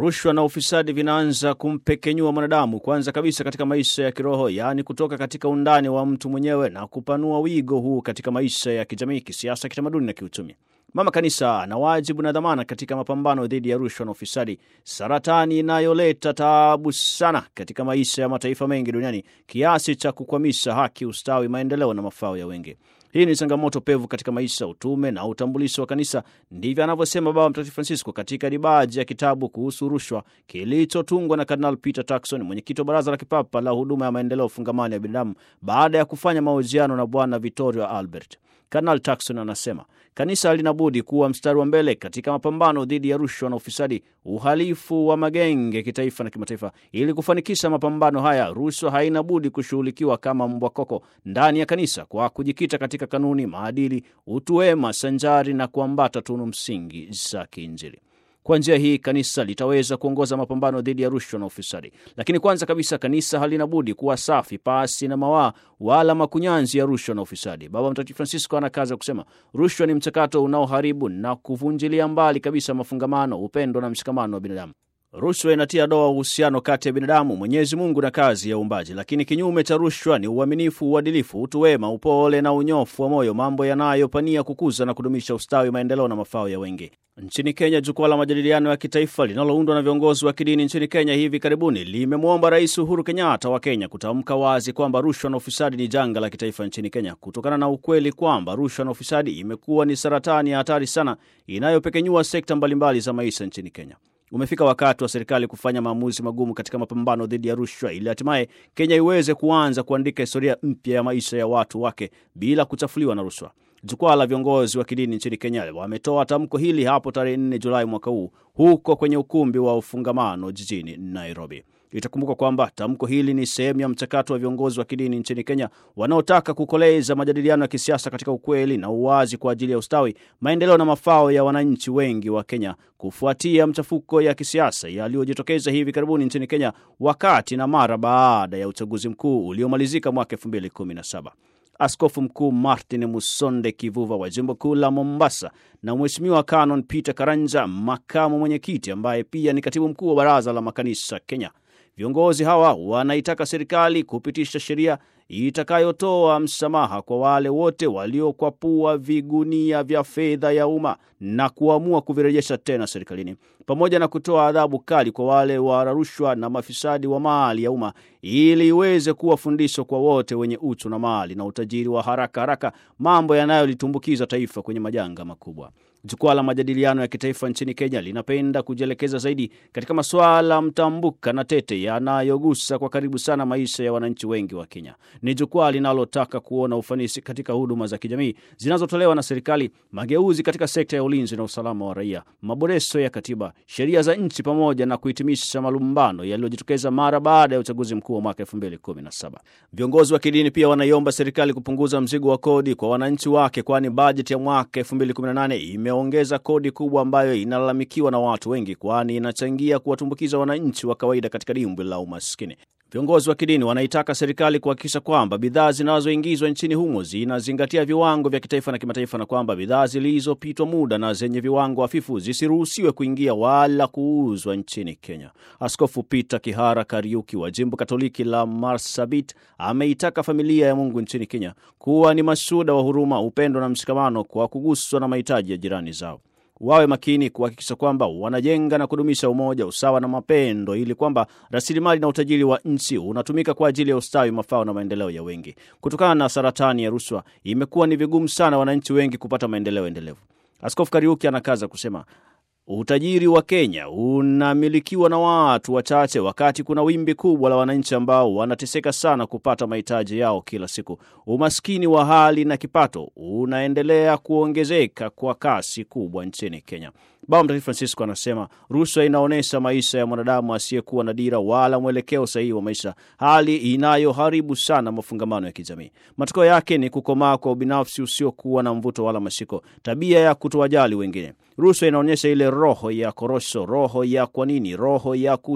Rushwa na ufisadi vinaanza kumpekenyua mwanadamu kwanza kabisa katika maisha ya kiroho, yaani kutoka katika undani wa mtu mwenyewe na kupanua wigo huu katika maisha ya kijamii, kisiasa, kitamaduni na kiuchumi. Mama Kanisa ana wajibu na dhamana katika mapambano dhidi ya rushwa na ufisadi, saratani inayoleta taabu sana katika maisha ya mataifa mengi duniani kiasi cha kukwamisha haki, ustawi, maendeleo na mafao ya wengi. Hii ni changamoto pevu katika maisha, utume na utambulisho wa kanisa. Ndivyo anavyosema Baba Mtakatifu Francisco katika dibaji ya kitabu kuhusu rushwa kilichotungwa na Kardinal Peter Turkson, mwenyekiti wa Baraza la Kipapa la Huduma ya Maendeleo Fungamani ya Binadamu, baada ya kufanya mahojiano na Bwana Vittorio Albert. Kardinal Turkson anasema kanisa linabudi kuwa mstari wa mbele katika mapambano dhidi ya rushwa na ufisadi, uhalifu wa magenge kitaifa na kimataifa. Ili kufanikisha mapambano haya, rushwa haina budi kushughulikiwa kama mbwa koko ndani ya kanisa kwa kujikita katika kanuni, maadili, utu wema sanjari na kuambata tunu msingi za kiinjili. Kwa njia hii kanisa litaweza kuongoza mapambano dhidi ya rushwa na ufisadi. Lakini kwanza kabisa kanisa halina budi kuwa safi, pasi na mawaa wala makunyanzi ya rushwa na ufisadi. Baba Mtakatifu Francisco anakaza kusema rushwa ni mchakato unaoharibu na kuvunjilia mbali kabisa mafungamano, upendo na mshikamano wa binadamu. Rushwa inatia doa uhusiano kati ya binadamu, Mwenyezi Mungu na kazi ya uumbaji. Lakini kinyume cha rushwa ni uaminifu, uadilifu, utu wema, upole na unyofu wa moyo, mambo yanayopania kukuza na kudumisha ustawi, maendeleo na mafao ya wengi. Nchini Kenya, jukwaa la majadiliano ya kitaifa linaloundwa na viongozi wa kidini nchini Kenya hivi karibuni limemwomba Rais Uhuru Kenyatta wa Kenya kutamka wazi kwamba rushwa na ufisadi ni janga la kitaifa nchini Kenya, kutokana na ukweli kwamba rushwa na ufisadi imekuwa ni saratani ya hatari sana inayopekenyua sekta mbalimbali za maisha nchini Kenya. Umefika wakati wa serikali kufanya maamuzi magumu katika mapambano dhidi ya rushwa ili hatimaye Kenya iweze kuanza kuandika historia mpya ya maisha ya watu wake bila kuchafuliwa na rushwa. Jukwaa la viongozi wa kidini nchini Kenya wametoa tamko hili hapo tarehe 4 Julai mwaka huu huko kwenye ukumbi wa ufungamano jijini Nairobi. Itakumbuka kwamba tamko hili ni sehemu ya mchakato wa viongozi wa kidini nchini Kenya wanaotaka kukoleza majadiliano ya kisiasa katika ukweli na uwazi kwa ajili ya ustawi, maendeleo na mafao ya wananchi wengi wa Kenya, kufuatia mchafuko ya kisiasa yaliyojitokeza hivi karibuni nchini Kenya wakati na mara baada ya uchaguzi mkuu uliomalizika mwaka 2017. Askofu Mkuu Martin Musonde Kivuva wa jimbo kuu la Mombasa na Mheshimiwa Canon Peter Karanja, makamu mwenyekiti ambaye pia ni katibu mkuu wa Baraza la Makanisa Kenya. Viongozi hawa wanaitaka serikali kupitisha sheria itakayotoa msamaha kwa wale wote waliokwapua vigunia vya fedha ya umma na kuamua kuvirejesha tena serikalini, pamoja na kutoa adhabu kali kwa wale wala rushwa na mafisadi wa mali ya umma, ili iweze kuwa fundisho kwa wote wenye uchu na mali na utajiri wa haraka, mambo yanayolitumbukiza taifa kwenye majanga makubwa. Jukwaa la majadiliano ya kitaifa nchini Kenya linapenda kujielekeza zaidi katika masuala mtambuka na tete yanayogusa kwa karibu sana maisha ya wananchi wengi wa Kenya. Ni jukwaa linalotaka kuona ufanisi katika huduma za kijamii zinazotolewa na serikali, mageuzi katika sekta ya ulinzi na usalama wa raia, maboresho ya katiba, sheria za nchi, pamoja na kuhitimisha malumbano yaliyojitokeza mara baada ya uchaguzi mkuu wa mwaka 2017. Viongozi wa kidini pia wanaiomba serikali kupunguza mzigo wa kodi kwa wananchi wake, kwani bajeti ya mwaka 2018 imeongeza kodi kubwa ambayo inalalamikiwa na watu wengi, kwani inachangia kuwatumbukiza wananchi wa kawaida katika dimbwi la umaskini. Viongozi wa kidini wanaitaka serikali kuhakikisha kwamba bidhaa zinazoingizwa nchini humo zinazingatia viwango vya kitaifa na kimataifa, na kwamba bidhaa zilizopitwa muda na zenye viwango hafifu zisiruhusiwe kuingia wala kuuzwa nchini Kenya. Askofu Peter Kihara Kariuki wa jimbo Katoliki la Marsabit ameitaka familia ya Mungu nchini Kenya kuwa ni mashuhuda wa huruma, upendo na mshikamano kwa kuguswa na mahitaji ya jirani zao. Wawe makini kuhakikisha kwamba wanajenga na kudumisha umoja, usawa na mapendo, ili kwamba rasilimali na utajiri wa nchi unatumika kwa ajili ya ustawi, mafao na maendeleo ya wengi. Kutokana na saratani ya rushwa, imekuwa ni vigumu sana wananchi wengi kupata maendeleo endelevu. Askofu Kariuki anakaza kusema utajiri wa Kenya unamilikiwa na watu wachache, wakati kuna wimbi kubwa la wananchi ambao wanateseka sana kupata mahitaji yao kila siku. Umaskini wa hali na kipato unaendelea kuongezeka kwa kasi kubwa nchini Kenya. Baba Mtakatifu Francisco anasema rushwa inaonesha maisha ya mwanadamu asiyekuwa na dira wala mwelekeo sahihi wa maisha, hali inayoharibu sana mafungamano ya kijamii. Matokeo yake ni kukomaa kwa ubinafsi usiokuwa na mvuto wala mashiko, tabia ya kutowajali wengine. Rushwa inaonyesha ile roho ya korosho, roho ya kwa nini, roho ya kutu,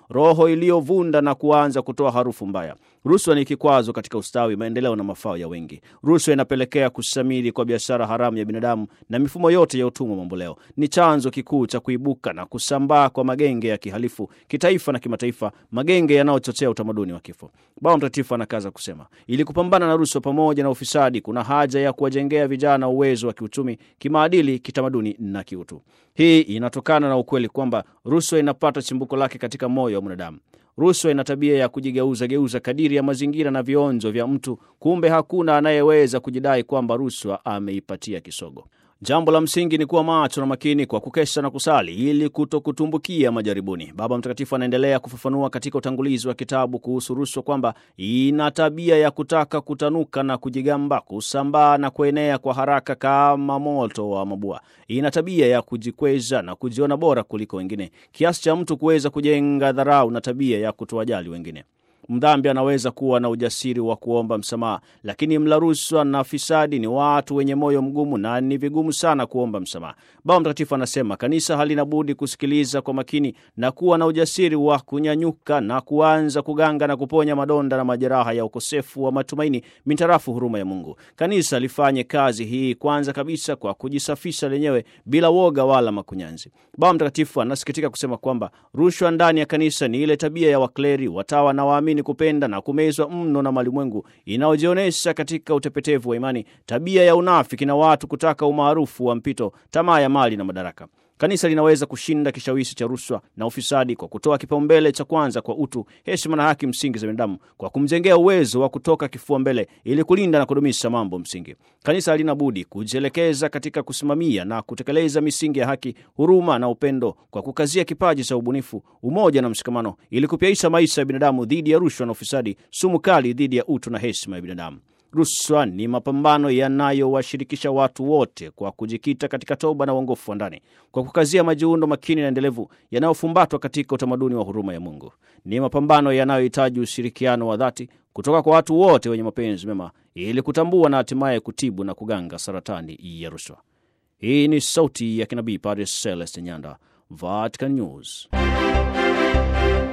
roho iliyovunda na kuanza kutoa harufu mbaya. Rushwa ni kikwazo katika ustawi, maendeleo na mafao ya wengi. Rushwa inapelekea kusamiri kwa biashara haramu ya binadamu na mifumo yote ya utumwa mamboleo. Ni chanzo kikuu cha kuibuka na kusambaa kwa magenge ya kihalifu kitaifa na kimataifa, magenge yanayochochea utamaduni wa kifo. Baba Mtakatifu anakaza kusema, ili kupambana na rushwa pamoja na ufisadi, kuna haja ya kuwajengea vijana uwezo wa kiuchumi, kimaadili, kitamaduni na kiutu. Hii inatokana na ukweli kwamba rushwa inapata chimbuko lake katika moyo wa mwanadamu. Rushwa ina tabia ya kujigeuza kadiri ya mazingira na vionjo vya mtu, kumbe hakuna anayeweza kujidai kwamba rushwa ameipatia kisogo. Jambo la msingi ni kuwa macho na makini kwa kukesha na kusali ili kutokutumbukia majaribuni. Baba Mtakatifu anaendelea kufafanua katika utangulizi wa kitabu kuhusu rushwa kwamba ina tabia ya kutaka kutanuka na kujigamba, kusambaa na kuenea kwa haraka kama moto wa mabua. Ina tabia ya kujikweza na kujiona bora kuliko wengine, kiasi cha mtu kuweza kujenga dharau na tabia ya kutowajali wengine. Mdhambi anaweza kuwa na ujasiri wa kuomba msamaha, lakini mla rushwa na fisadi ni watu wenye moyo mgumu na ni vigumu sana kuomba msamaha. Baba Mtakatifu anasema kanisa halina budi kusikiliza kwa makini na kuwa na ujasiri wa kunyanyuka na kuanza kuganga na kuponya madonda na majeraha ya ukosefu wa matumaini mintarafu huruma ya Mungu. Kanisa lifanye kazi hii kwanza kabisa kwa kujisafisha lenyewe bila woga wala makunyanzi. Baba Mtakatifu anasikitika kusema kwamba rushwa ndani ya kanisa ni ile tabia ya wakleri, watawa na waamini kupenda na kumezwa mno na malimwengu, inaojionesha katika utepetevu wa imani, tabia ya unafiki na watu kutaka umaarufu wa mpito, tamaa ya mali na madaraka. Kanisa linaweza kushinda kishawishi cha rushwa na ufisadi kwa kutoa kipaumbele cha kwanza kwa utu, heshima na haki msingi za binadamu, kwa kumjengea uwezo wa kutoka kifua mbele ili kulinda na kudumisha mambo msingi. Kanisa halina budi kujielekeza katika kusimamia na kutekeleza misingi ya haki, huruma na upendo, kwa kukazia kipaji cha ubunifu, umoja na mshikamano, ili kupyaisha maisha ya binadamu dhidi ya rushwa na ufisadi, sumu kali dhidi ya utu na heshima ya binadamu. Rushwa ni mapambano yanayowashirikisha watu wote kwa kujikita katika toba na uongofu wa ndani, kwa kukazia majiundo makini na endelevu yanayofumbatwa katika utamaduni wa huruma ya Mungu. Ni mapambano yanayohitaji ushirikiano wa dhati kutoka kwa watu wote wenye mapenzi mema ili kutambua na hatimaye kutibu na kuganga saratani ya rushwa. Hii ni sauti ya kinabii Padre Celeste Nyanda, Vatican News.